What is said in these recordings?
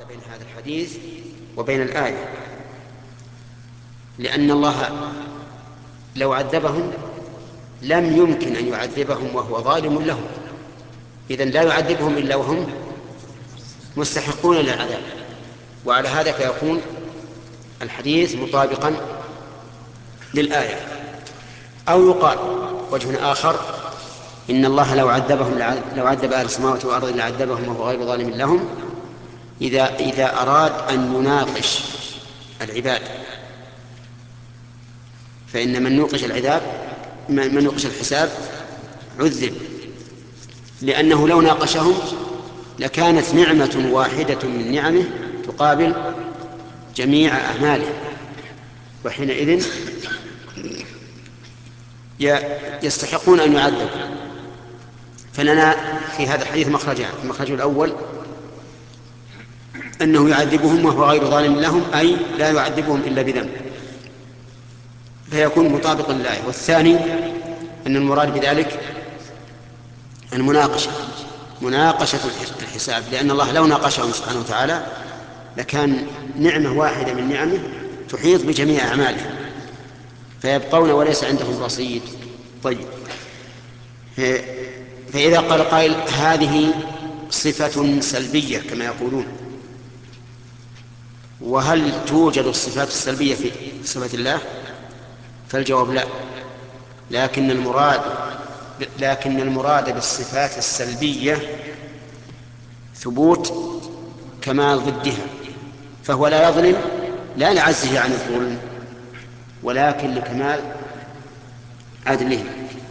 بين هذا الحديث وبين الآية، لأن الله لو عذبهم لم يمكن أن يعذبهم وهو ظالم لهم، إذن لا يعذبهم إلا وهم مستحقون للعذاب. وعلى هذا فيكون الحديث مطابقا للآية. أو يقال وجه آخر: إن الله لو عذب أهل السماوات والأرض لعذبهم وهو غير ظالم لهم، إذا أراد أن يناقش العباد، فإن من نوقش الحساب عذب، لأنه لو ناقشهم لكانت نعمة واحدة من نعمه تقابل جميع أعماله، وحينئذ يستحقون أن يعذبوا. فلنا في هذا الحديث مخرجان: المخرج الأول أنه يعذبهم وهو غير ظالم لهم، أي لا يعذبهم إلا بذنب، فيكون مطابقا للآية. والثاني أن المراد بذلك مناقشة الحساب، لأن الله لو ناقشهم سبحانه وتعالى لكان نعمة واحدة من نعمه تحيط بجميع أعماله فيبقون وليس عندهم رصيد. طيب، فإذا قال قائل: هذه صفة سلبية كما يقولون، وهل توجد الصفات السلبية في صفة الله؟ فالجواب لا، لكن المراد بالصفات السلبية ثبوت كمال ضدها، فهو لا يظلم لا لعجزه عن الظلم ولكن لكمال عدله.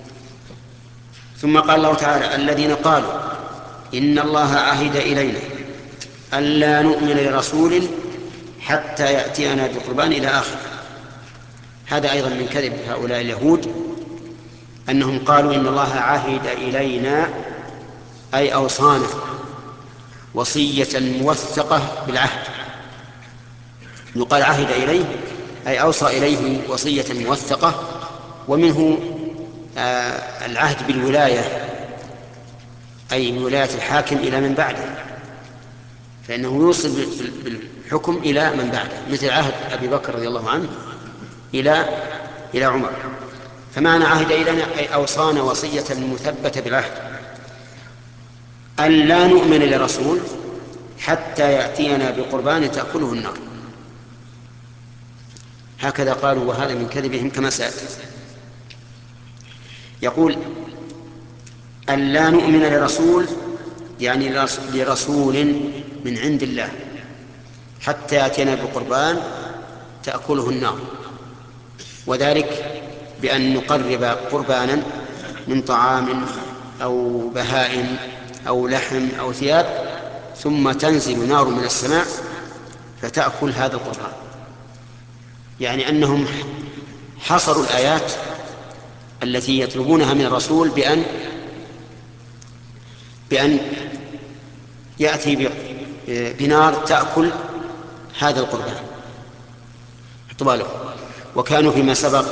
ثم قال الله تعالى: الذين قالوا إن الله عهد إلينا ألا نؤمن لرسول حتى يأتينا بقربان إلى آخر. هذا أيضا من كذب هؤلاء اليهود، أنهم قالوا إن الله عهد إلينا أي أوصانا وصية موثقة بالعهد. يقال عهد إليه أي أوصى إليه وصية موثقة، ومنه العهد بالولاية أي ولاية الحاكم إلى من بعده، فإنه يوصل بالحكم إلى من بعده، مثل عهد أبي بكر رضي الله عنه إلى عمر. فمعنى عهد إلينا أي أوصانا وصية مثبتة بالعهد أن لا نؤمن لرسول حتى يأتينا بقربان تأكله النار. هكذا قالوا، وهذا من كذبهم كما سيأتي. يقول: أن لا نؤمن لرسول يعني لرسول من عند الله حتى يأتينا بقربان تأكله النار، وذلك بأن نقرب قربانا من طعام أو بهائم أو لحم أو ثياب، ثم تنزل نار من السماء فتأكل هذا القربان. يعني أنهم حصروا الآيات التي يطلبونها من الرسول بأن يأتي بنار تأكل هذا القربان. احتماله. وكانوا فيما سبق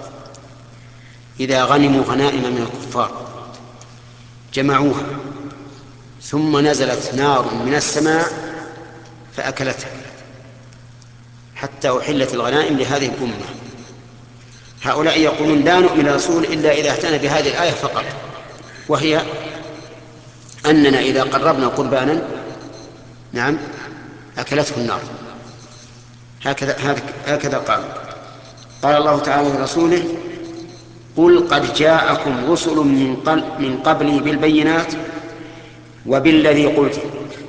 إذا غنموا غنائم من الكفار جمعوها ثم نزلت نار من السماء فأكلتها حتى أحلت الغنائم لهذه الأمة. هؤلاء يقولون لا نؤمن الرسول إلا إذا اهتنى بهذه الآية فقط، وهي أننا إذا قربنا قربانا نعم أكلته النار. هكذا قال الله تعالى لرسوله: قل قد جاءكم رسل من قبلي بالبينات وبالذي قلت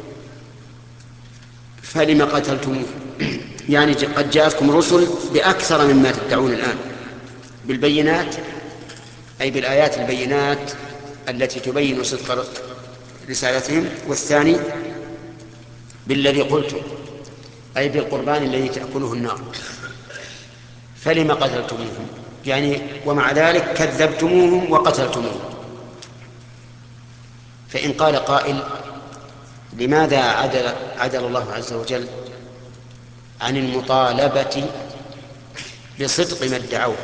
فلم قتلتموه. يعني قد جاءتكم رسل بأكثر مما تدعون الآن. بالبينات أي بالآيات البينات التي تبين صدق رسالتهم. والثاني بالذي قلتم أي بالقربان الذي تأكله النار. فلم قتلتموهم يعني ومع ذلك كذبتموهم وقتلتموهم. فإن قال قائل: لماذا عدل الله عز وجل عن المطالبة بصدق ما ادعوه؟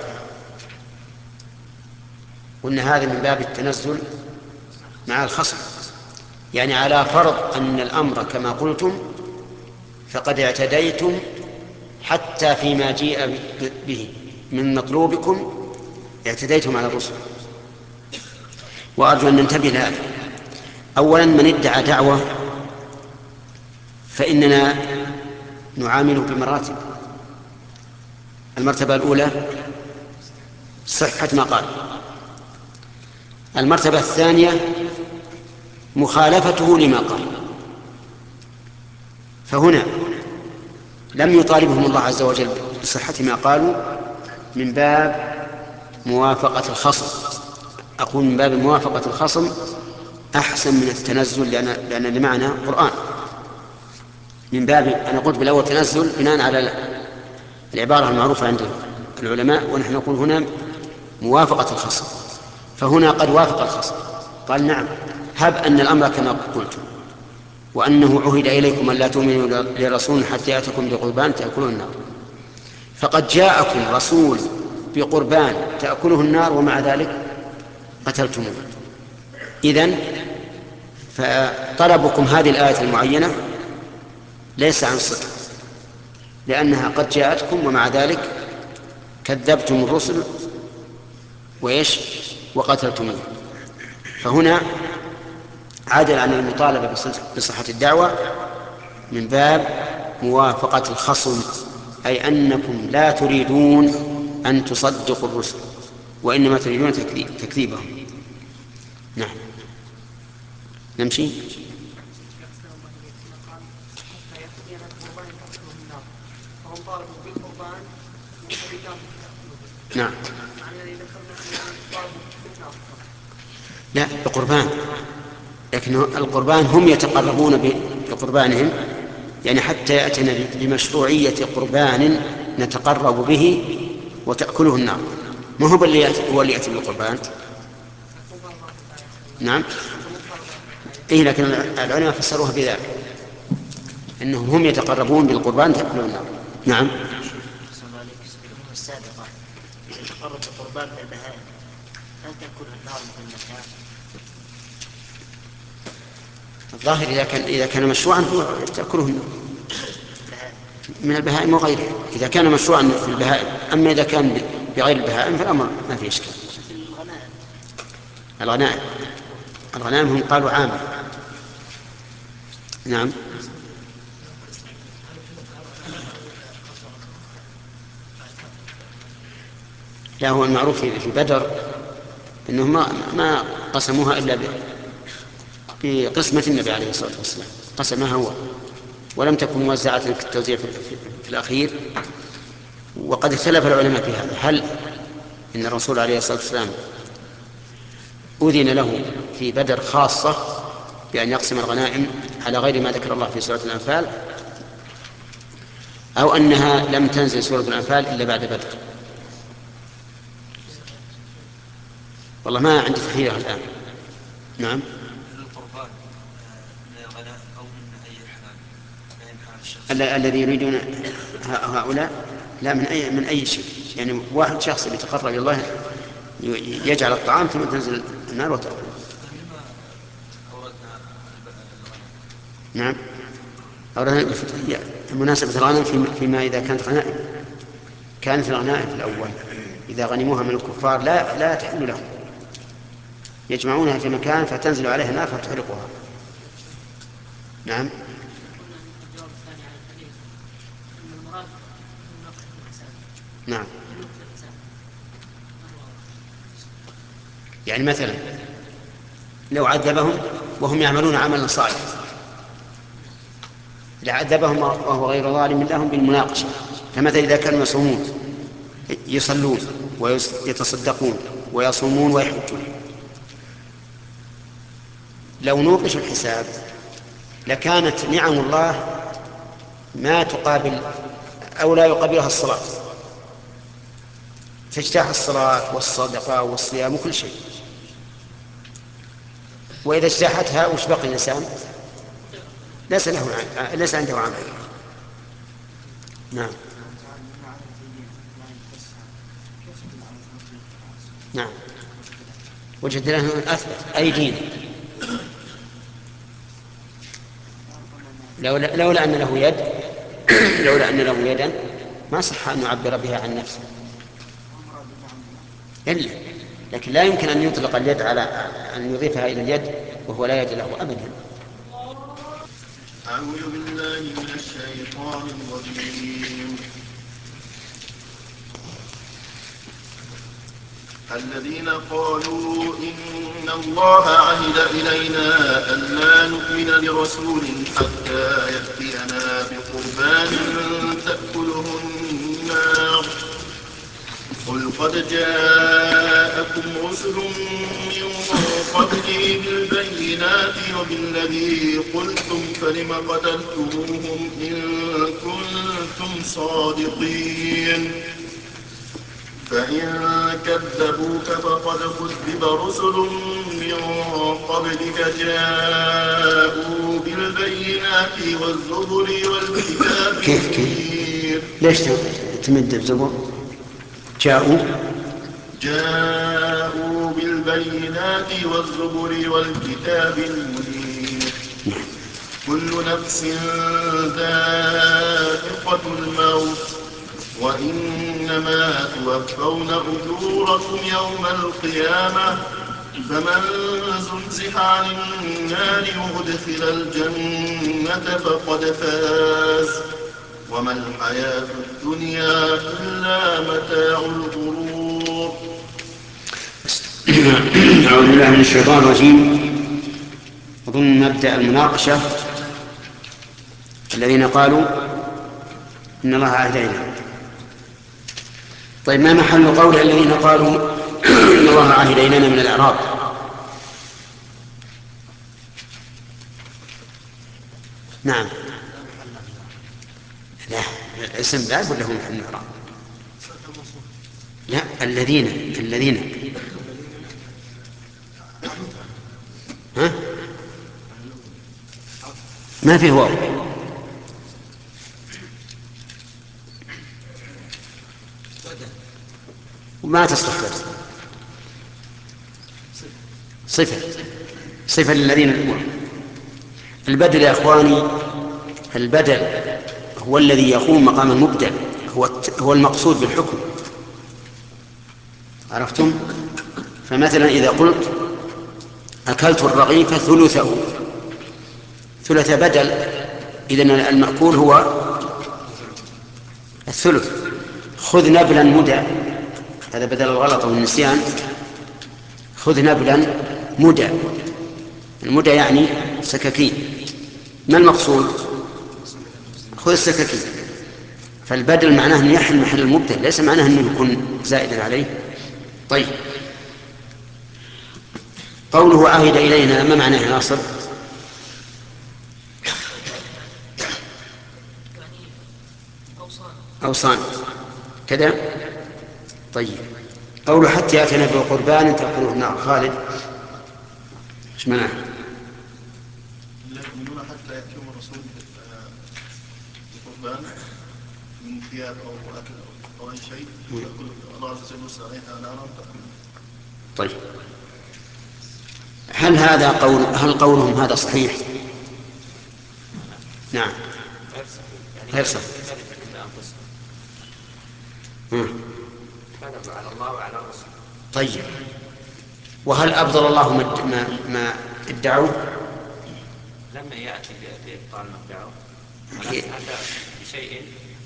قلنا هذا من باب التنزل مع الخصم، يعني على فرض أن الأمر كما قلتم فقد اعتديتم حتى فيما جيء به من مطلوبكم اعتديتم على الرسل. وأرجو أن ننتبه لهذا. أولا، من ادعى دعوة فإننا نعامله بمراتب. المرتبة الأولى صحة ما قال. المرتبة الثانية مخالفته لما قال. فهنا لم يطالبهم الله عز وجل بصحة ما قالوا من باب موافقة الخصم. أقول من باب موافقة الخصم أحسن من التنزل، لأن لمعنى قرآن. من باب، أنا قلت بالأول تنزل بناء على العبارة المعروفة عند العلماء، ونحن نقول هنا موافقة الخصم. فهنا قد وافق الخصم، قال نعم، هب أن الأمر كما قلت، وأنه عهد إليكم أن لا تؤمنوا لرسول حتى يأتكم بقربان تأكله النار. فقد جاءكم رسول بقربان تأكله النار ومع ذلك قتلتموه. إذن فطلبكم هذه الآية المعينة ليس عن صدق، لأنها قد جاءتكم ومع ذلك كذبتم الرسل وقتلتموه. فهنا عادل عن المطالبة بصحة الدعوة من باب موافقة الخصم، أي أنكم لا تريدون أن تصدقوا الرسل وإنما تريدون تكذيبهم. نعم، نمشي. نعم، لا بقربان، لكن القربان هم يتقربون بقربانهم، يعني حتى يأتنا بمشروعية قربان نتقرب به وتأكله النار، ما هو اللي يأتي بالقربان. نعم، إيه، لكن العلماء فسروها بذلك، أنهم هم يتقربون بالقربان تأكله النار. نعم. الأمم السابقة يتقرب بقربان من البهائم، هل تأكلها النار مثل النكاح؟ الظاهر إذا كان مشروعا تأكله النار من البهائم وغيرها، إذا كان مشروعا في البهائم. أما إذا كان بغير البهائم فالأمر ما في إشكال. الغنائم هم قالوا عامة. نعم. لا، هو المعروف في بدر أنهم ما قسموها إلا بقسمة النبي عليه الصلاة والسلام، قسمها هو، ولم تكن موزعة كالتوزيع في الأخير. وقد اختلف العلماء في هذا، هل إن الرسول عليه الصلاة والسلام أذن له في بدر خاصة بأن يقسم الغنائم على غير ما ذكر الله في سورة الأنفال، أو أنها لم تنزل سورة الأنفال إلا بعد بدر. والله ما عندي تحرير الآن. نعم. الذي يريدون هؤلاء لا من أي شيء، يعني واحد شخص يتقرب إلى الله يجعل الطعام ثم تنزل النار وتأكل. نعم، أوردنا مناسبة الغنم فيما إذا كانت الغنائم في الأول إذا غنموها من الكفار لا تحل لهم، يجمعونها في مكان فتنزل عليها النار فتحرقها. نعم. نعم، يعني مثلا لو عذبهم وهم يعملون عملا صالحا لعذبهم وهو غير ظالم لهم بالمناقشة. فمثلا إذا كانوا يصلون ويتصدقون ويصومون ويحجون، لو نوقش الحساب لكانت نعم الله ما تقابل أو لا يقابلها الصلاة، تجتاح الصلاة والصدقة والصيام وكل شيء. وإذا اجتاحتها وش بقي الإنسان؟ ليس عنده عمل. نعم. نعم، وجد له أثبت أي دين. لولا أن له يد لولا أن له يدا ما صح أن يعبر بها عن نفسه إلا، لكن لا يمكن أن يطلق اليد على أن يضيفها إلى اليد وهو لا يد له أبدا. أعوذ بالله من الشيطان الرجيم. الذين قالوا إن الله عهد إلينا ألا نؤمن لرسول حتى يأتينا بقربان تأكله النار قل قد جاءكم رسل من قبلي بالبينات وبالذي قلتم فلم قتلتموهم إن كنتم صادقين فإن كذبوك فقد كذب رسل من قبلك جاءوا بالبينات والزبر والكتاب المنير. ليش تمد الزبر؟ جاءوا بالبينات والزبر والكتاب المنير كل نفس ذائقة الموت وإنما توفون أجوركم يوم القيامة فمن زحزح عن النار وأدخل الجنة فقد فاز وما الحياة الدنيا إلا متاع الغرور. أعوذ بالله من الشيطان الرجيم. أظن مبدأ المناقشة الذين قالوا إن الله عهد إلينا. طيب، ما محل قول الذين قالوا إن الله عهد إلينا من الإعراب؟ نعم، لا، الاسم لا يقول له محل الإعراب. لا، الذين ها؟ ما فيه واو. وما تصلح صفة للذين الأول. البدل يا أخواني، البدل هو الذي يقوم مقام المبدل، هو المقصود بالحكم. عرفتم؟ فمثلا إذا قلت أكلت الرغيف ثلثه، ثلث بدل، إذن المأكول هو الثلث. خذ نبلا مدى، هذا بدل الغلط والنسيان. خذ نبلا مدى، المدى يعني سكاكين. ما المقصود؟ خذ السكاكين. فالبدل معناه أنه يحل محل المبدل، ليس معناه أنه يكون زائدا عليه. طيب، قوله عهد إلينا ما معناه يا ناصر؟ أوصان كذا. طيب، قوله حتى يأتينا بقربان تأكله النار. خالد، ايش معناه؟ لا يؤمنون حتى يأتيهم الرسول بقربان من ثياب أو أكل أو أي شيء يأكل الله عز وجل يرسل عليها نارا تأكل. طيب، هل قولهم هذا صحيح؟ نعم، غير صحيح. كذب على الله وعلى الرسول. طيب، وهل أبطل الله ما ادعوه؟ لما يأتي بإبطال ما ادعوه، ولكن أتى بشيء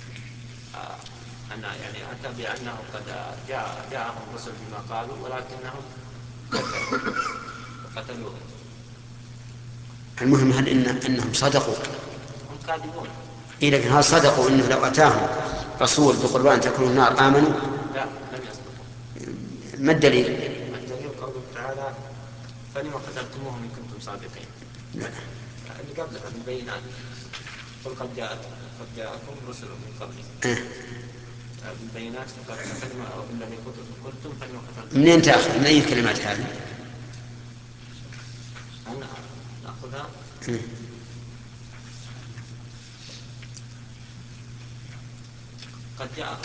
أن يعني أتى بأنه قد جاءهم الرسل بما قالوا ولكنهم كذبوا وقتلوهم. المهم هل أنهم صدقوا؟ هم كاذبون. إيه، لكن هل صدقوا أنه لو أتاهم رسول بقربان تأكل النار آمنوا؟ لا، لم يصدقوا. ما الدليل؟ الدليل قوله تعالى فلما قتلتموهم إن كنتم صادقين. اللي قبلها بالبينات قل قد جاءكم رسل من قبل بالبينات فلما بالذي قلتم فلما قتلتم. منين تأخذ؟ من أي الكلمات هذه؟ أنا نأخذها قد جاءكم.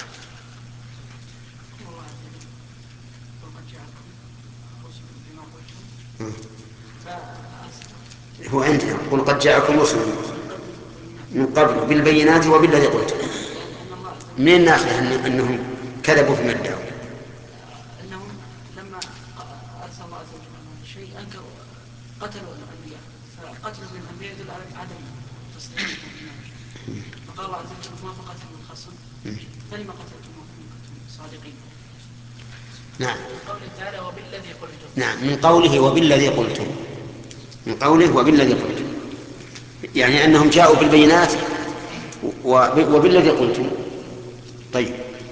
هو عندنا قل قد جاءكم رسل من قبل بالبينات وبالذي قلت. منين ناخذ أنهم كذبوا فيما ادعوا؟ أنهم لما أرسل الله عز وجل شيء أنكروا قتلوا الأنبياء، فقتلوا من الأنبياء يدل على عدم تصديقهم بالله. فقال الله عز وجل ما فقتلوا من خصم فلما قتلتموهم إن كنتم صادقين. نعم. من قوله تعالى وبالذي قلتم. نعم، من قوله وبالذي قلتم، من قوله وبالذي قلتم، يعني أنهم جاءوا بالبينات وبالذي قلتم. طيب،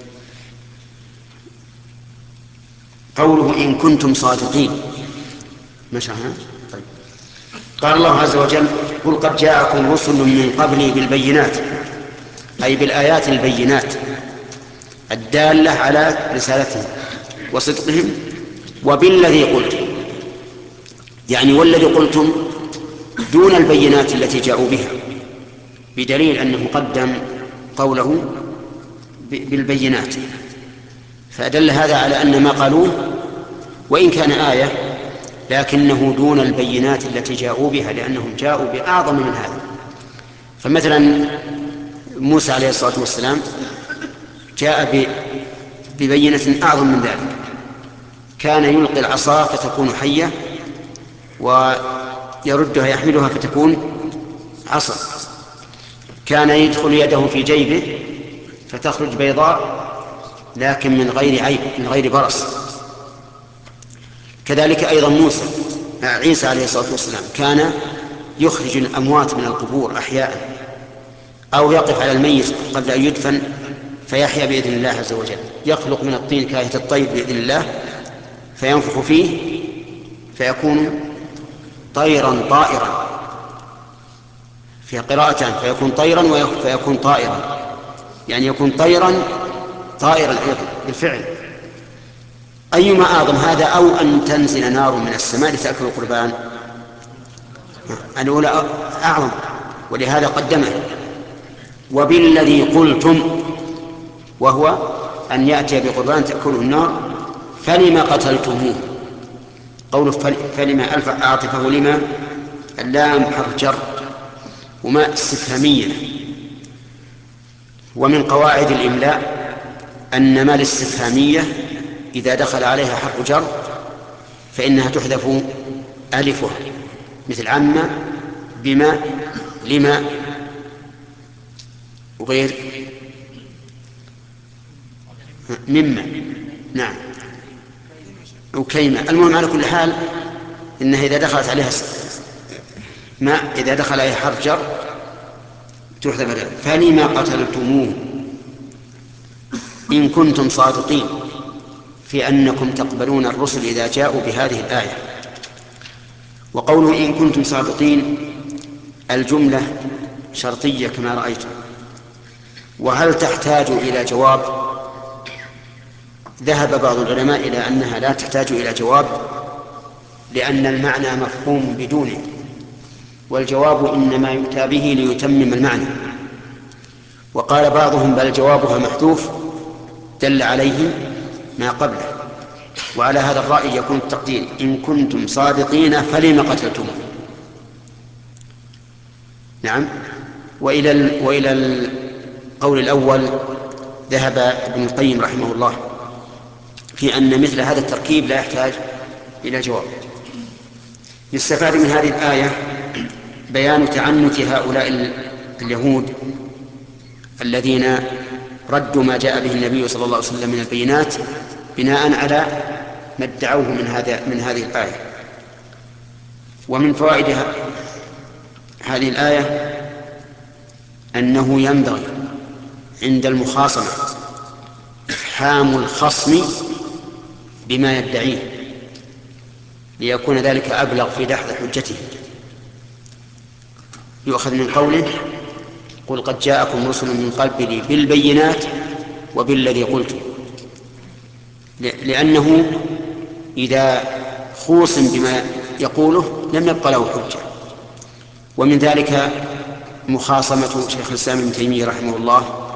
قوله إن كنتم صادقين ما شرحنا. طيب، قال الله عز وجل قل قد جاءكم رسل من قبلي بالبينات، أي بالآيات البينات الدالة على رسالتهم وصدقهم، وبالذي قلتم، يعني والذي قلتم دون البينات التي جاءوا بها، بدليل أنه قدم قوله بالبينات، فأدل هذا على أن ما قالوه وإن كان آية لكنه دون البينات التي جاءوا بها، لأنهم جاءوا بأعظم من هذا. فمثلا موسى عليه الصلاة والسلام جاء ببينة أعظم من ذلك، كان يلقي العصا فتكون حية ويردها يحملها فتكون عصا، كان يدخل يده في جيبه فتخرج بيضاء لكن من غير عيب، من غير برص. كذلك أيضا عيسى عليه الصلاة والسلام كان يخرج الأموات من القبور أحياء، أو يقف على الميت قبل أن يدفن فيحيا بإذن الله عز وجل، يخلق من الطين كاهية الطير بإذن الله فينفخ فيه فيكون طيرا طائرا، في قراءتان فيكون طيرا ويكون طائرا، يعني يكون طيرا طائرا أيضا بالفعل. أيما أعظم هذا أو أن تنزل نار من السماء لتأكل القربان؟ الأولى أعظم، ولهذا قدمه. وبالذي قلتم، وهو أن يأتي بقربان تأكله النار، فلما قتلتموه. قوله فلما ألف أعطفه لما، اللام حرف جر وما استفهامية. ومن قواعد الإملاء أن ما الاستفهامية إذا دخل عليها حرف جر فإنها تحذف ألفها، مثل عما، بما، لما، وغير مما. نعم، وكيما. المهم على كل حال إنها إذا دخلت عليها ما، إذا دخل عليها حرف جر تحذف ألف. فلما قتلتموه إن كنتم صادقين في أنكم تقبلون الرسل إذا جاءوا بهذه الآية. وقوله إن كنتم صادقين الجملة شرطية كما رأيتم، وهل تحتاج إلى جواب؟ ذهب بعض العلماء إلى أنها لا تحتاج إلى جواب، لأن المعنى مفهوم بدونه، والجواب إنما يؤتى به ليتمم المعنى. وقال بعضهم بل جوابها محذوف دل عليه ما قبله، وعلى هذا الرأي يكون التقدير إن كنتم صادقين فلما قتلتم. نعم. وإلى القول الأول ذهب ابن القيم رحمه الله في أن مثل هذا التركيب لا يحتاج إلى جواب. يستفاد من هذه الآية بيان تعنت هؤلاء اليهود الذين ردوا ما جاء به النبي صلى الله عليه وسلم من البينات بناء على ما ادعوه من هذه الآية. ومن فوائد هذه الآية أنه ينبغي عند المخاصمة إفحام الخصم بما يدعيه ليكون ذلك أبلغ في دحض حجته. يؤخذ من قوله قل قد جاءكم رسل من قبلي بالبينات وبالذي قلتم، لأنه إذا خوصم بما يقوله لم يبق له حجة. ومن ذلك مخاصمة شيخ الإسلام ابن تيمية رحمه الله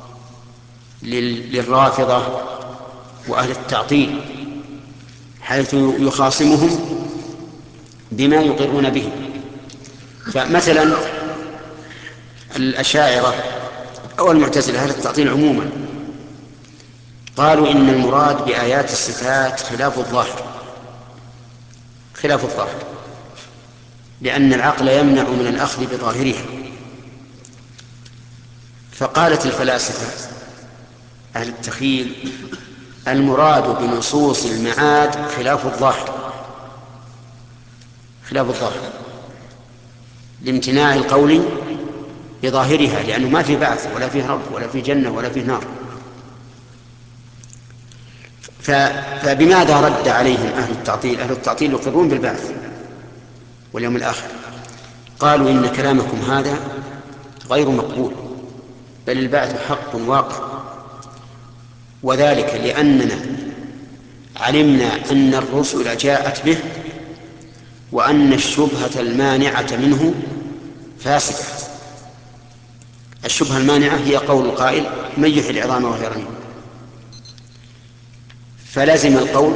للرافضة وأهل التعطيل، حيث يخاصمهم بما يقرون به. فمثلا الأشاعرة أو المعتزلة أهل التعطيل عموما قالوا إن المراد بآيات الصفات خلاف الظاهر لأن العقل يمنع من الأخذ بظاهرها. فقالت الفلاسفة أهل التخيل المراد بنصوص المعاد خلاف الظاهر لامتناع القول بظاهرها، لأنه ما في بعث ولا فيه رب ولا فيه جنة ولا فيه نار. فبماذا رد عليهم أهل التعطيل يقرون بالبعث واليوم الآخر. قالوا إن كلامكم هذا غير مقبول، بل البعث حق واقع، وذلك لأننا علمنا أن الرسل جاءت به وأن الشبهة المانعة منه فاسدة. الشبهة المانعة هي قول القائل من يحيي العظام وهي رميم، فلازم القول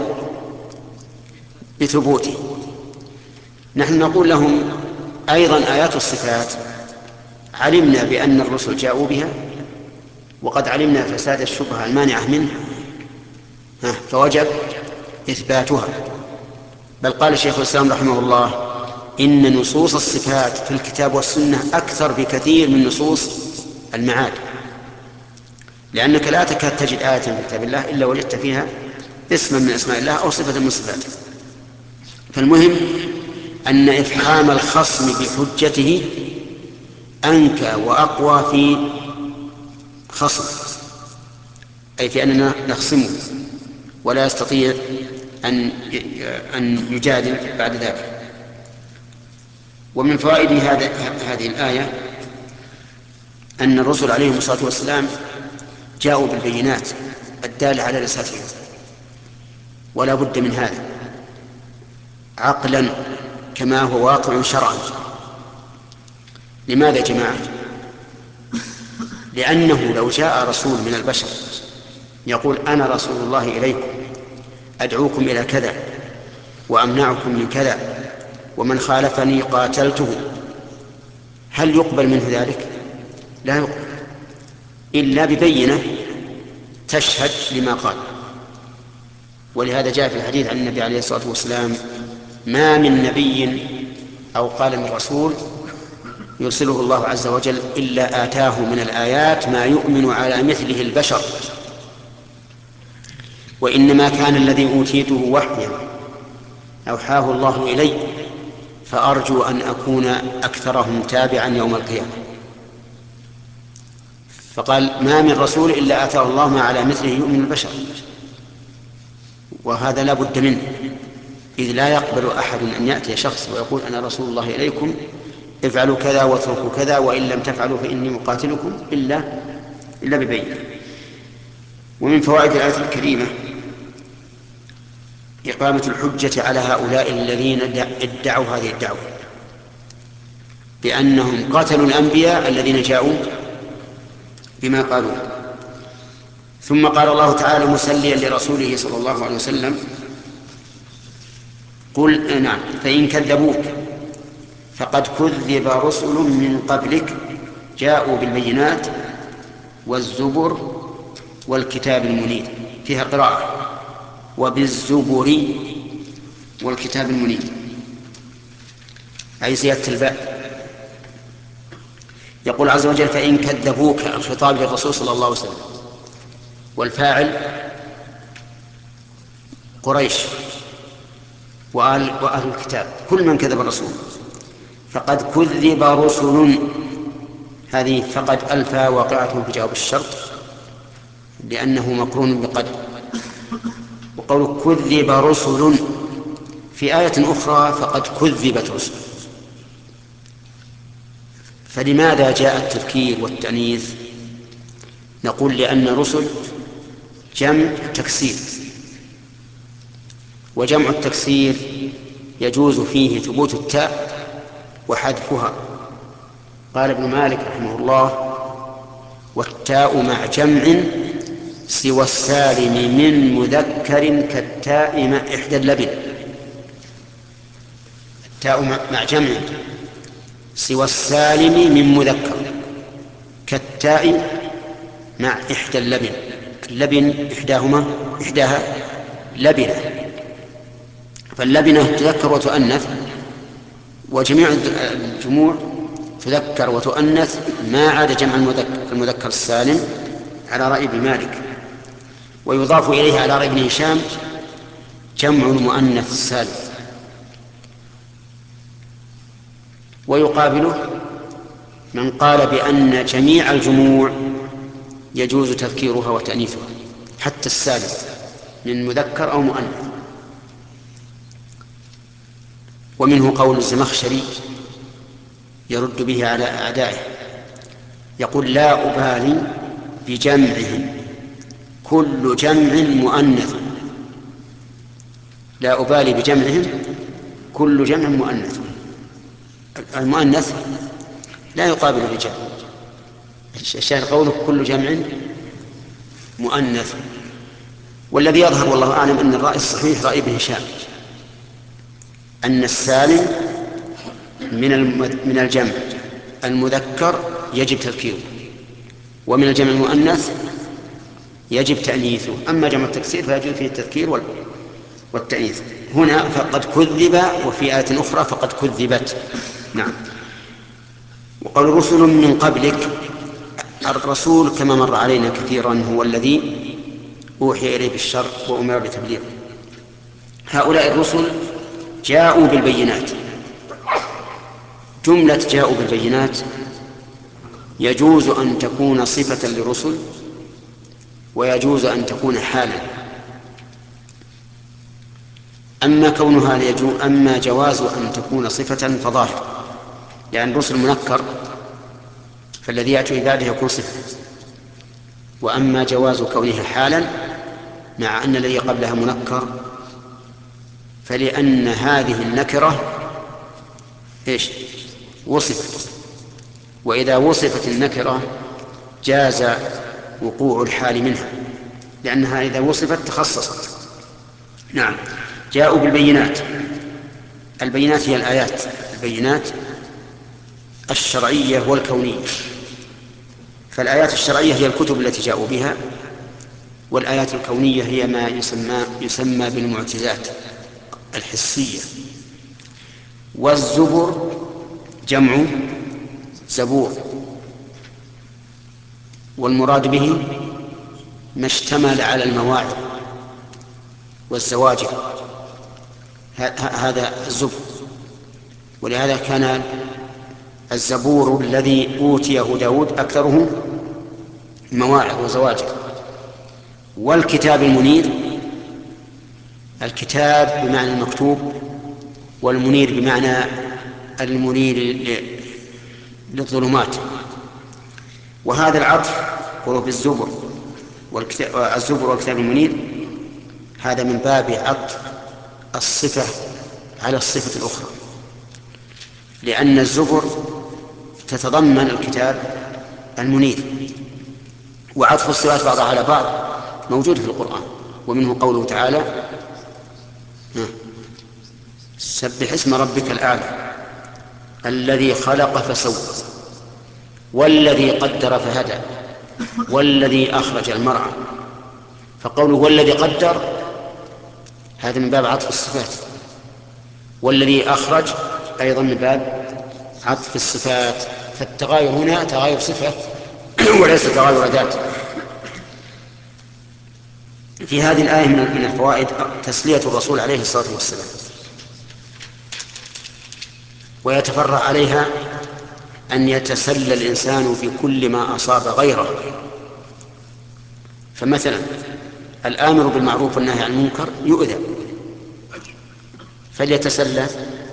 بثبوته. نحن نقول لهم أيضا آيات الصفات علمنا بأن الرسل جاءوا بها وقد علمنا فساد الشبهة المانعة منه، فوجب إثباتها. بل قال شيخ الإسلام رحمه الله إن نصوص الصفات في الكتاب والسنة أكثر بكثير من نصوص المعاد، لأنك لا تكاد تجد آية في كتاب الله إلا وجدت فيها اسما من أسماء الله أو صفة من صفاته. فالمهم أن إفحام الخصم بحجته أنكى وأقوى في خصم، أي في أننا نخصمه ولا يستطيع أن يجادل بعد ذلك. ومن فوائد هذه الآية أن الرسل عليهم الصلاة والسلام جاءوا بالبينات الدالة على رسالتهم، ولا بد من هذا عقلا كما هو واقع شرعا. لماذا يا جماعة؟ لأنه لو جاء رسول من البشر يقول أنا رسول الله إليكم أدعوكم إلى كذا وأمنعكم من كذا ومن خالفني قاتلته، هل يقبل منه ذلك؟ لا يقبل إلا ببينة تشهد لما قال. ولهذا جاء في الحديث عن النبي عليه الصلاة والسلام ما من نبي أو قال من رسول يرسله الله عز وجل إلا آتاه من الآيات ما يؤمن على مثله البشر، وإنما كان الذي أوتيته وحيا أوحاه الله إلي، فأرجو أن أكون أكثرهم تابعا يوم القيامة. فقال ما من رسول إلا آتاه الله ما على مثله يؤمن البشر، وهذا لا بد منه، إذ لا يقبل أحد أن يأتي شخص ويقول أنا رسول الله إليكم افعلوا كذا واتركوا كذا وإن لم تفعلوا فإني مقاتلكم إلا ببينة. ومن فوائد الآية الكريمة إقامة الحجة على هؤلاء الذين ادعوا هذه الدعوة بأنهم قتلوا الأنبياء الذين جاءوا بما قالوا. ثم قال الله تعالى مسليا لرسوله صلى الله عليه وسلم قل نعم فإن كذبوك فقد كذب رسل من قبلك جاءوا بالبينات والزبر والكتاب المنير، فيها قراءة وبالزبر والكتاب المنير أي زيادة الباء. يقول عز وجل فإن كذبوك، الخطاب للرسول صلى الله عليه وسلم، والفاعل قريش وأهل الكتاب كل من كذب الرسول. فقد كذب رسل، هذه فقد ألفا واقعة في جواب الشرط لأنه مقرون بقد. وقول كذب رسل في آية أخرى فقد كذبت رسل. فلماذا جاء التذكير والتأنيث؟ نقول لأن رسل جمع تكسير، وجمع التكسير يجوز فيه ثبوت التاء وحذفها. قال ابن مالك رحمه الله والتاء مع جمع سوى السالم من مذكر كالتاء مع إحدى اللبن. التاء مع جمع سوى السالم من مذكر، كالتاء مع إحدى اللبن. اللبن إحداها لبنة، فاللبنة تذكر وتؤنث، وجميع الجموع تذكر وتؤنث ما عدا جمع المذكر السالم على رأي ابن مالك. ويضاف إليه على رأي ابن هشام جمع المؤنث السالم. ويقابله من قال بأن جميع الجموع يجوز تذكيرها وتأنيثها حتى السالم من مذكر أو مؤنث. ومنه قول الزمخشري يرد به على أعدائه، يقول: لا أبالي بجمعهم كل جمع مؤنث. لا أبالي بجمعهم كل جمع مؤنث. المؤنث لا يقابل الرجال، الشاهد قوله كل جمع مؤنث. والذي يظهر والله أعلم أن الرأي الصحيح رأي ابن هشام، أن السالم من الجمع المذكر يجب تذكيره، ومن الجمع المؤنث يجب تأنيثه. أما جمع التكسير فيجب فيه التذكير والتأنيث. هنا فقد كذب، وفي آية أخرى فقد كذبت. نعم. وقال رسل من قبلك، الرسول كما مر علينا كثيرا هو الذي أوحي إليه بالشرع وأمر بتبليغه. هؤلاء الرسل جاءوا بالبينات. جملة جاءوا بالبينات يجوز أن تكون صفة للرسل، ويجوز أن تكون حالا. أما جواز أن تكون صفة فظاهر، لأن الرسل منكر، فالذي يأتي بعده يكون صفة. وأما جواز كونها حالا مع أن الذي قبلها منكر، فلأن هذه النكرة وصفت، وإذا وصفت النكرة جاز وقوع الحال منها، لأنها إذا وصفت تخصصت. نعم. جاءوا بالبينات. البينات هي الآيات، البينات الشرعية والكونية. فالآيات الشرعية هي الكتب التي جاءوا بها، والآيات الكونية هي ما يسمى بالمعجزات الحسية. والزبر جمع زبور، والمراد به ما اشتمل على المواعظ والزواجر، هذا الزبر. ولهذا كان الزبور الذي أوتيه داود أكثره مواعظ وزواجر. والكتاب المنير، الكتاب بمعنى المكتوب، والمنير بمعنى المنير للظلمات. وهذا العطف حروف الزبر والكتاب المنير هذا من باب عطف الصفة على الصفة الأخرى، لأن الزبر تتضمن الكتاب المنير. وعطف الصفات بعضها على بعض موجود في القرآن، ومنه قوله تعالى: سبح اسم ربك الأعلى الذي خلق فسوى والذي قدر فهدى والذي أخرج المرعى. فقوله والذي قدر هذا من باب عطف الصفات، والذي أخرج أيضا من باب عطف الصفات. فالتغاير هنا تغاير صفة وليس تغاير ذات. في هذه الآية من الفوائد تسلية الرسول عليه الصلاة والسلام، ويتفرع عليها أن يتسلى الإنسان في كل ما أصاب غيره. فمثلا الآمر بالمعروف والنهي عن المنكر يؤذى، فليتسلى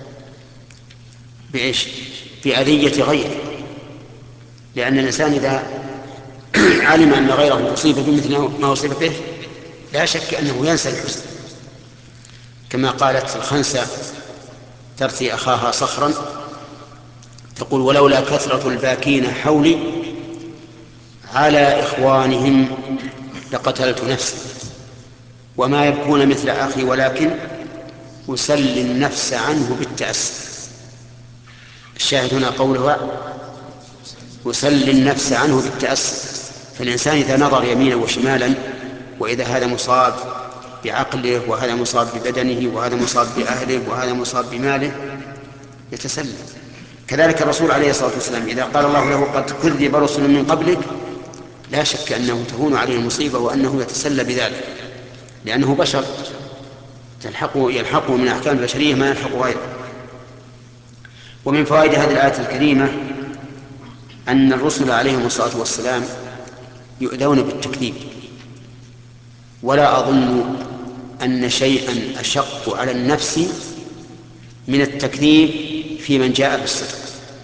بأذية غيره، لأن الإنسان إذا علم أن غيره يصيب بمثل ما أصيب به لا شك أنه ينسى الحزن، كما قالت الخنسة ترثي أخاها صخرا تقول: ولولا كثرة الباكين حولي على إخوانهم لقتلت نفسي وما يبكون مثل أخي ولكن أسلي النفس عنه بالتأسي. الشاهد هنا قولها يسلي النفس عنه بالتأسي. فالإنسان إذا نظر يمينا وشمالا وإذا هذا مصاب بعقله وهذا مصاب ببدنه وهذا مصاب بأهله وهذا مصاب بماله يتسلى. كذلك الرسول عليه الصلاة والسلام إذا قال الله له قد كذب رسل من قبلك لا شك أنه تهون عليه المصيبة وأنه يتسلى بذلك، لأنه بشر يلحقه من أحكام البشرية ما يلحق غيره. ومن فوائد هذه الآية الكريمة أن الرسل عليهم الصلاة والسلام يؤذون بالتكذيب، ولا أظن أن شيئا أشق على النفس من التكذيب في من جاء بالصدق.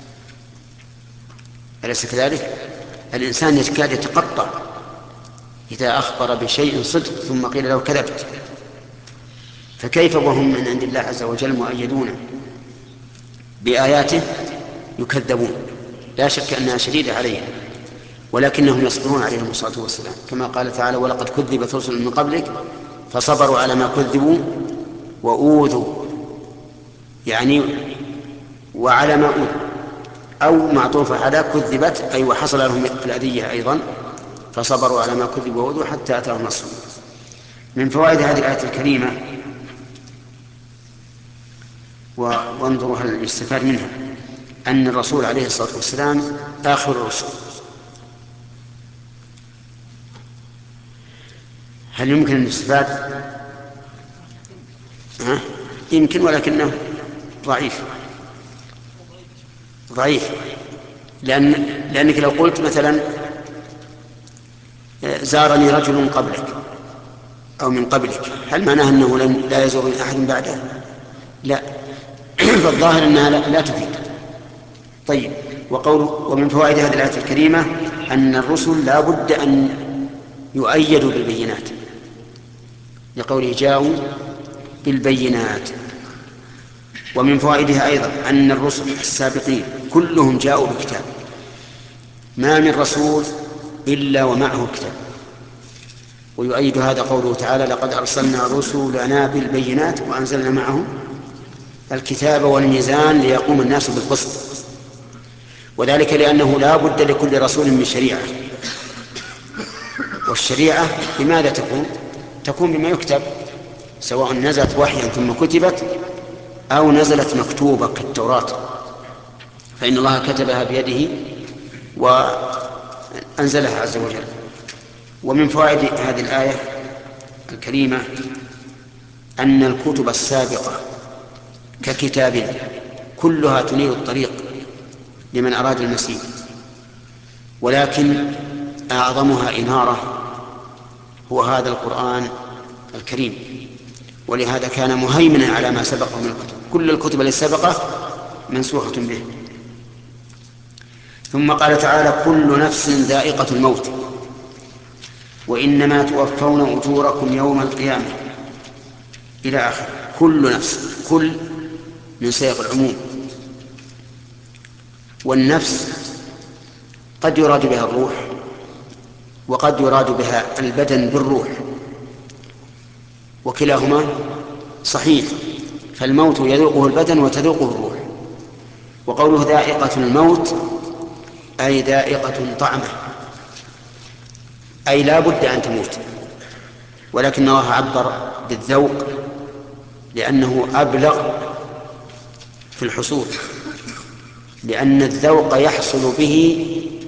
أليس كذلك؟ الإنسان يكاد يتقطع إذا أخبر بشيء صدق ثم قيل له كذبت، فكيف وهم من عند الله عز وجل مؤيدون بآياته يكذبون؟ لا شك أنها شديدة عليهم، ولكنهم يصبرون عليهم الصلاة والسلام، كما قال تعالى ولقد كذبت رسل من قبلك فصبروا على ما كذبوا وأوذوا، يعني وعلى ما أوذوا، أو معطوفة على كذبت أي وحصل لهم الأذية أيضا فصبروا على ما كذبوا وأوذوا حتى أتاهم نصرنا. من فوائد هذه الآية الكريمة وانظروا هل يستفاد منها أن الرسول عليه الصلاة والسلام آخر الرسل. هل يمكن أن يستفاد؟ يمكن، ولكنه ضعيف لأنك لو قلت مثلا زارني رجل قبلك أو من قبلك هل معناه أنه لا يزورني أحد بعده؟ لا. فالظاهر أنها لا تفيد. طيب، ومن فوائد هذه الآية الكريمة أن الرسل لا بد أن يؤيدوا بالبينات، لقوله جاءوا بالبينات. ومن فوائدها أيضا أن الرسل السابقين كلهم جاءوا بكتاب، ما من رسول إلا ومعه كتاب. ويؤيد هذا قوله تعالى لقد أرسلنا رسلنا بالبينات وأنزلنا معهم الكتاب والميزان ليقوم الناس بالقسط. وذلك لأنه لا بد لكل رسول من شريعة، والشريعة بماذا تكون بما يكتب، سواء نزلت وحيا ثم كتبت أو نزلت مكتوبة كالتوراة، فإن الله كتبها بيده وأنزلها عز وجل. ومن فوائد هذه الآية الكريمة أن الكتب السابقة ككتاب كلها تنير الطريق لمن أراد المسير، ولكن أعظمها إنارة هو هذا القرآن الكريم، ولهذا كان مهيمنا على ما سبقه من الكتب. كل الكتب التي سبقه منسوخة به. ثم قال تعالى كل نفس ذائقة الموت وإنما توفون أجوركم يوم القيامة إلى آخر. كل نفس، كل من سياق العموم، والنفس قد يراد بها الروح وقد يراد بها البدن بالروح، وكلاهما صحيح، فالموت يذوقه البدن وتذوقه الروح. وقوله ذائقة الموت أي ذائقة طعمه، أي لا بد أن تموت، ولكن الله عبر بالذوق لأنه أبلغ في الحصول، لأن الذوق يحصل به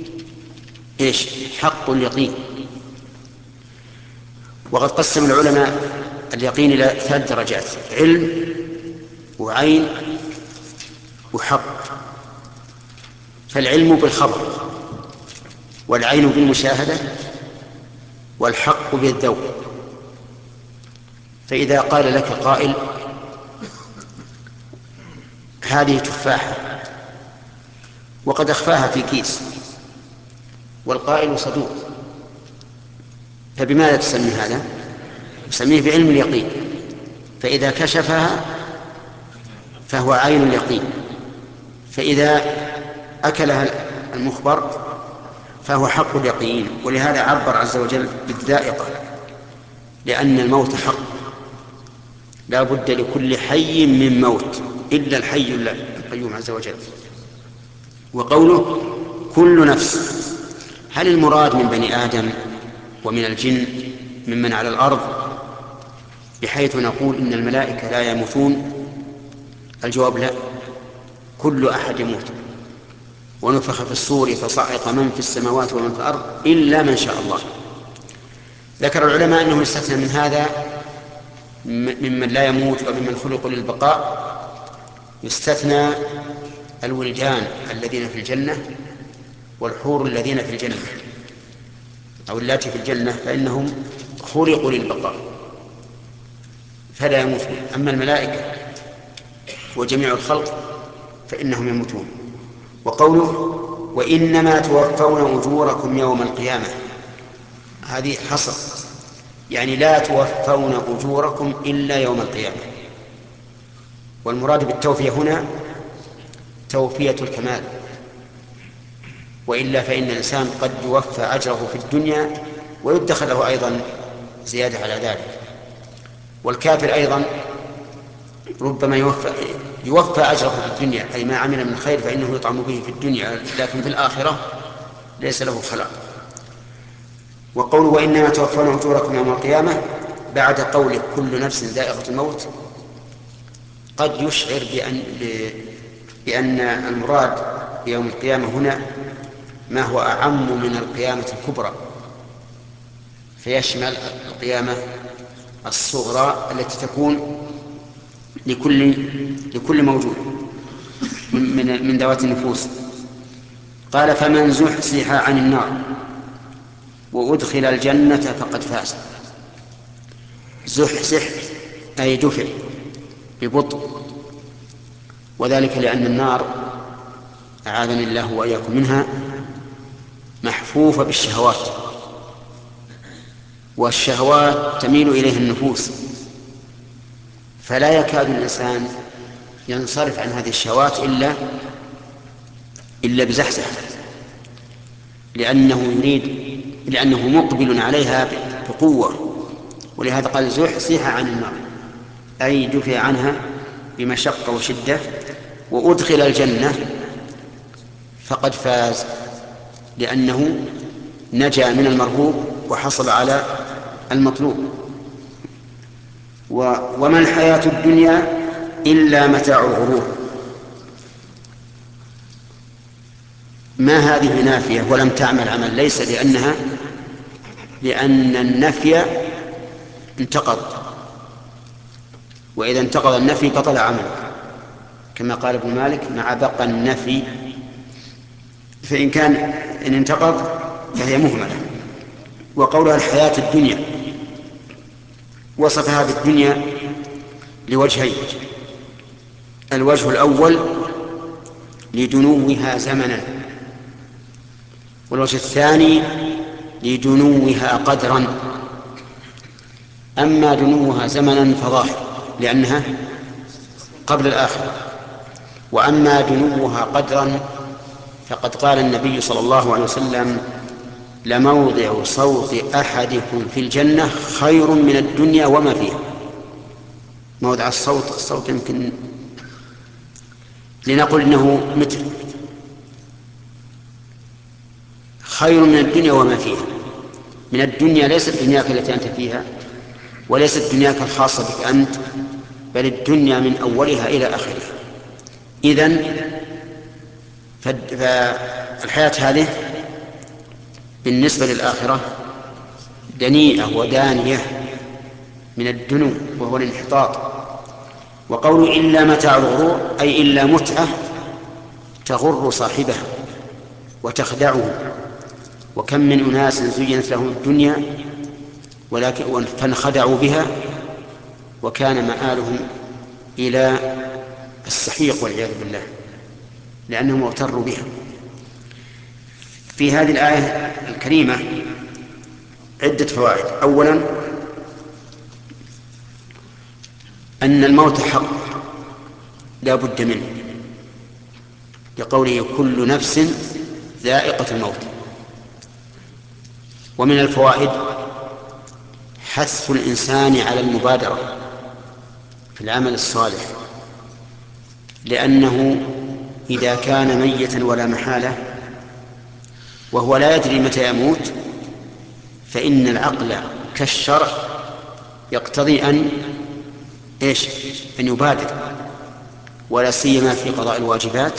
حق اليقين. وقد قسم العلماء اليقين إلى 3 درجات: علم وعين وحق. فالعلم بالخبر، والعين بالمشاهدة، والحق بالذوق. فإذا قال لك قائل هذه تفاحة وقد أخفاها في كيس والقائل صدوق، فبماذا تسمي هذا؟ تسميه بعلم اليقين، فإذا كشفها فهو عين اليقين، فإذا أكلها المخبر فهو حق اليقين. ولهذا عبر عز وجل بالذائقة، لأن الموت حق، لا بد لكل حي من موت إلا الحي القيوم عز وجل. وقوله كل نفس. هل المراد من بني آدم ومن الجن ممن على الأرض بحيث نقول إن الملائكة لا يموتون؟ الجواب لا، كل أحد يموت. ونفخ في الصور فصعق من في السماوات ومن في الأرض إلا من شاء الله. ذكر العلماء أنه يستثنى من هذا ممن لا يموت وممن خلقوا للبقاء، يستثنى الولدان الذين في الجنة والحور الذين في الجنة أو اللاتي في الجنة، فإنهم خلقوا للبقاء فلا يموتون. أما الملائكة وجميع الخلق فإنهم يموتون. وقوله وإنما توفون أجوركم يوم القيامة، هذه حصر، يعني لا توفون أجوركم إلا يوم القيامة. والمراد بالتوفية هنا توفية الكمال، وإلا فإن الإنسان قد يوفى أجره في الدنيا ويدخر له أيضا زيادة على ذلك. والكافر أيضا ربما يوفى أجره في الدنيا، أي ما عمل من خير فإنه يطعم به في الدنيا، لكن في الآخرة ليس له خلاق. وقوله وإنما توفون أجوركم يوم القيامة بعد قوله كل نفس ذائقة الموت قد يشعر بأن المراد بيوم القيامة هنا ما هو أعم من القيامة الكبرى، فيشمل القيامة الصغرى التي تكون لكل موجود من ذوات النفوس. قال فمن زحزح عن النار وأدخل الجنة فقد فاز. زحزح أي دفع ببطء، وذلك لأن النار أعاذني الله وإياكم منها محفوفة بالشهوات، والشهوات تميل إليها النفوس، فلا يكاد الإنسان ينصرف عن هذه الشهوات إلا بزحزح، لأنه مقبل عليها بقوة. ولهذا قال زحزح عن النار أي دفع عنها بمشقة وشدة. وأدخل الجنة فقد فاز، لأنه نجا من المرهوب وحصل على المطلوب. وما الحياة الدنيا إلا متاع الغرور. ما هذه نافية ولم تعمل عمل، ليس لأن النفي انتقض، وإذا انتقض النفي بطل عمله، كما قال ابن مالك مع بقى النفي، فإن كان إن انتقض فهي مهملة. وقولها الحياة الدنيا وصفها بالدنيا لوجهين: الوجه الأول لدنوها زمنا، والوجه الثاني لدنوها قدرا. أما دنوها زمنا فظاهر لأنها قبل الآخرة، وأما دنوها قدرا فقد قال النبي صلى الله عليه وسلم لموضع صوت أحدكم في الجنة خير من الدنيا وما فيها. موضع الصوت يمكن لنقول إنه متر، خير من الدنيا وما فيها. من الدنيا ليست دنياك التي أنت فيها، وليست دنياك الخاصة بك أنت، بل الدنيا من أولها إلى آخرها. إذن فالحياة هذه بالنسبة للآخرة دنيئة ودانية من الدنو وهو الانحطاط. وقول إلا متاع الغرور أي إلا متعة تغر صاحبها وتخدعه. وكم من أناس زينت لهم الدنيا فانخدعوا بها وكان مآلهم إلى السحيق والعياذ بالله، لأنهم اغتروا بها. في هذه الآية الكريمة عدة فوائد. أولا أن الموت حق لا بد منه، لقوله كل نفس ذائقة الموت. ومن الفوائد حث الإنسان على المبادرة في العمل الصالح، لأنه إذا كان ميتا ولا محالة وهو لا يدري متى يموت، فإن العقل كالشرع يقتضي أن يبادر، ولا سيما في قضاء الواجبات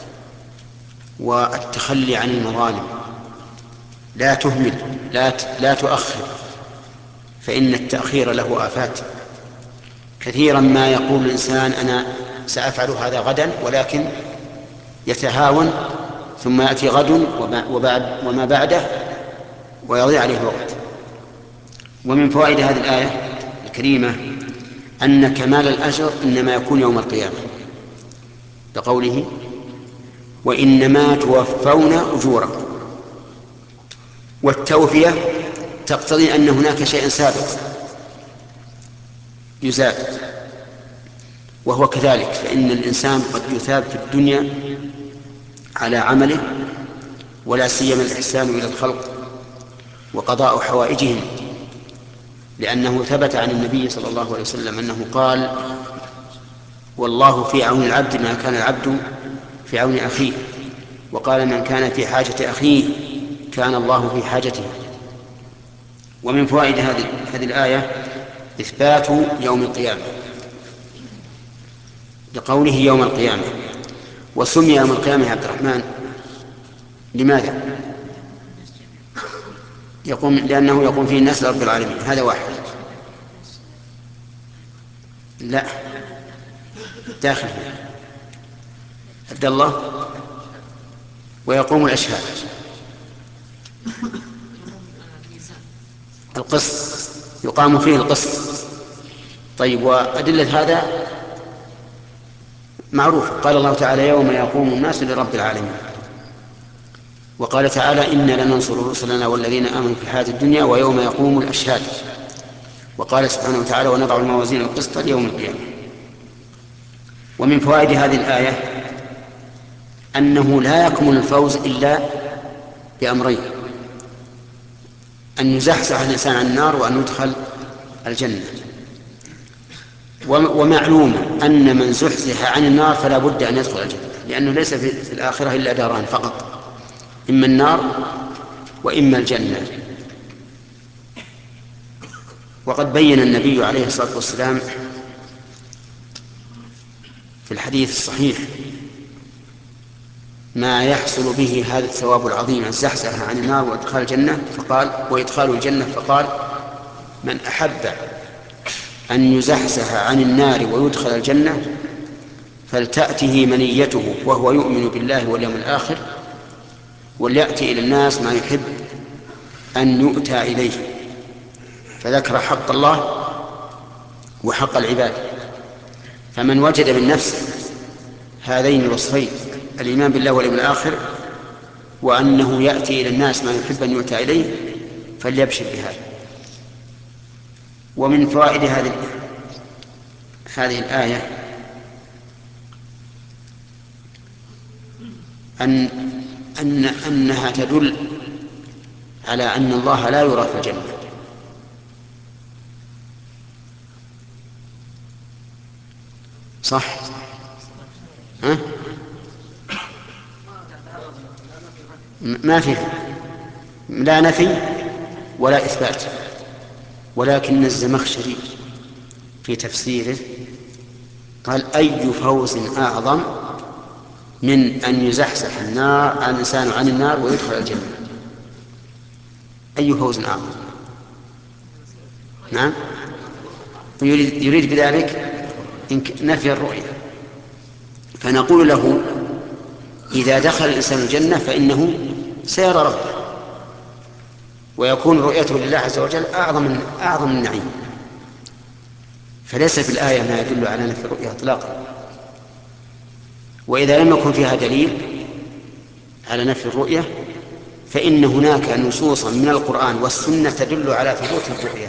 والتخلي عن المظالم. لا تهمل، لا تؤخر، فإن التأخير له آفات. كثيرا ما يقول الإنسان أنا سأفعل هذا غدا، ولكن يتهاون، ثم يأتي غد وما بعده ويضيع عليه الوقت. ومن فوائد هذه الآية الكريمة أن كمال الأجر إنما يكون يوم القيامة، لقوله وإنما توفون أجوركم. والتوفية تقتضي أن هناك شيء سابق يزاد، وهو كذلك، فإن الإنسان قد يثاب في الدنيا على عمله، ولا سيما الإحسان إلى الخلق وقضاء حوائجهم، لأنه ثبت عن النبي صلى الله عليه وسلم أنه قال والله في عون العبد ما كان العبد في عون أخيه، وقال من كان في حاجة أخيه كان الله في حاجته. ومن فوائد هذه الآية إثبات يوم القيامة، لقوله يوم القيامة. وسمي يوم القيامة يا عبد الرحمن لماذا؟ لأنه يقوم فيه الناس لرب العالمين، هذا واحد. لا، داخل عبد الله. ويقوم الأشهاد، القسط، يقام فيه القسط. طيب، وأدلة هذا معروف، قال الله تعالى يوم يقوم الناس لرب العالمين، وقال تعالى إنا لننصر رسلنا والذين آمنوا في الحياة الدنيا ويوم يقوم الأشهاد، وقال سبحانه وتعالى ونضع الموازين القسط ليوم القيامة. ومن فوائد هذه الآية أنه لا يكمل الفوز إلا بأمرين: أن يزحزح الإنسان عن النار، وأن يدخل الجنة. ومعلوم أن من زحزح عن النار فلا بد أن يدخل الجنة، لأنه ليس في الآخرة إلا داران فقط، إما النار وإما الجنة. وقد بين النبي عليه الصلاة والسلام في الحديث الصحيح ما يحصل به هذا الثواب العظيم، الزحزح عن النار وإدخال الجنة، وإدخال الجنة، فقال من أحب أن يزحزح عن النار ويدخل الجنة فلتأته منيته وهو يؤمن بالله واليوم الآخر، وليأتي إلى الناس ما يحب أن يؤتى إليه. فذكر حق الله وحق العباد. فمن وجد من نفسه هذين الوصفين، الإيمان بالله واليوم الآخر وأنه يأتي إلى الناس ما يحب أن يؤتى إليه، فليبشر بهذا. ومن فوائد هذه الآية أنها تدل على أن الله لا يرى في الجنة. صح؟ ها؟ ما فيها لا نفي ولا إثبات. ولكن الزمخشري في تفسيره قال أي فوز أعظم من أن يزحزح الإنسان عن النار ويدخل الجنة؟ أي فوز أعظم؟ نعم، يريد بذلك نفي الرؤية. فنقول له إذا دخل الإنسان الجنة فإنه سيرى ربه، ويكون رؤيته لله عز وجل أعظم النعيم. فليس في الآية ما يدل على نفي الرؤية إطلاقا. وإذا لم يكن فيها دليل على نفي الرؤية فإن هناك نصوصا من القرآن والسنة تدل على ثبوت الرؤية.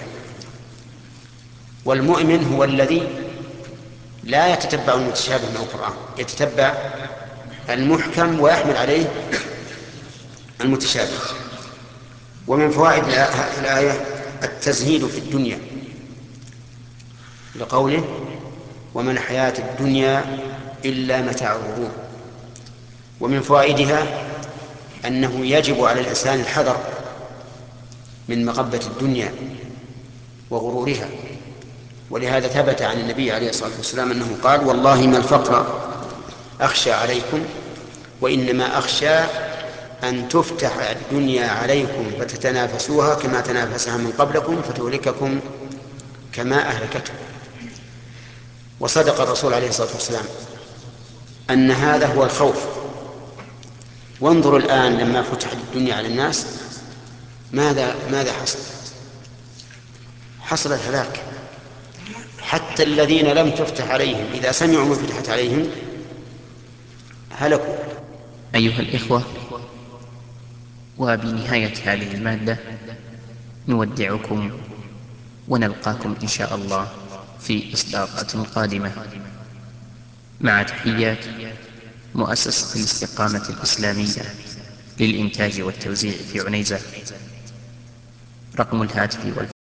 والمؤمن هو الذي لا يتتبع المتشابه من القرآن، يتتبع المحكم ويحمل عليه المتشابه. ومن فوائد الآية التزهيد في الدنيا، لقوله وما الحياة الدنيا إلا متاع الغرور. ومن فوائدها أنه يجب على الإنسان الحذر من مغبة الدنيا وغرورها. ولهذا ثبت عن النبي عليه الصلاة والسلام أنه قال: والله ما الفقر أخشى عليكم، وإنما أخشى أن تفتح الدنيا عليكم فتتنافسوها كما تنافسها من قبلكم فتهلككم كما أهلكتكم. وصدق الرسول عليه الصلاة والسلام أن هذا هو الخوف. وانظروا الآن لما فتحت الدنيا على الناس ماذا حصل؟ حصل الهلاك. حتى الذين لم تفتح عليهم إذا سمعوا ما فتحت عليهم هلكوا. أيها الإخوة، وبنهاية هذه المادة نودعكم ونلقاكم إن شاء الله في إصداقات قادمة، مع تحيات مؤسسة الاستقامة الإسلامية للإنتاج والتوزيع في عنيزة. رقم الهاتف